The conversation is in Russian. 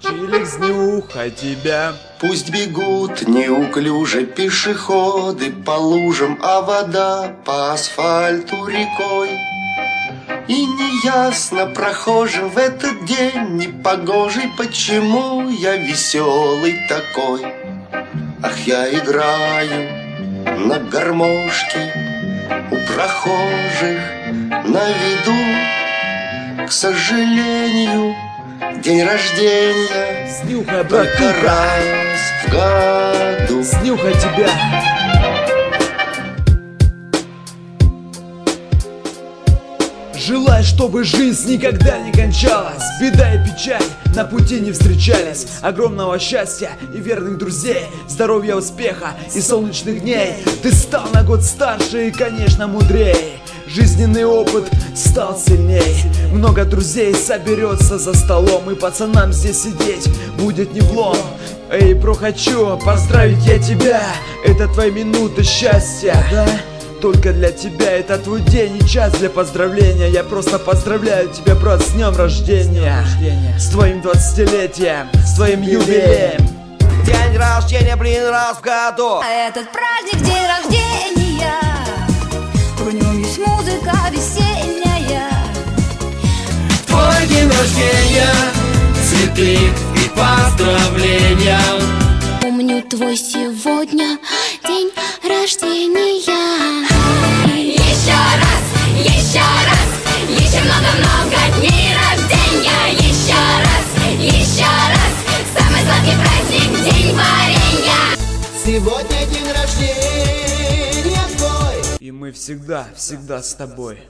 Чилик с днюха тебя. Пусть бегут неуклюже пешеходы по лужам, а вода по асфальту рекой. И неясно прохожим в этот день непогожий, почему я веселый такой. Ах, я играю на гармошке у прохожих на виду. К сожалению, день рождения Снюха, только братуха, раз в году. снюха тебя. Желаю, чтобы жизнь никогда не кончалась. Беда и печаль на пути не встречались. Огромного счастья и верных друзей, здоровья, успеха и солнечных дней. Ты стал на год старше и, конечно, мудрее. Жизненный опыт стал сильней. Много друзей соберется за столом, и пацанам здесь сидеть будет не влом. Эй, бро, хочу поздравить я тебя. Это твои минуты счастья, да? Только для тебя это твой день и час для поздравления. Я просто поздравляю тебя, брат, с днем рождения, с твоим 20-летием, с твоим юбилеем. День рождения, блин, раз в году. А этот праздник день рождения, в нем есть музыка весенняя. Твой день рождения, цветы и поздравления. Помню твой сегодня день рождения. Еще много-много дней рождения. Еще раз, самый сладкий праздник, день варенья. Сегодня день рождения твой. И мы всегда с тобой.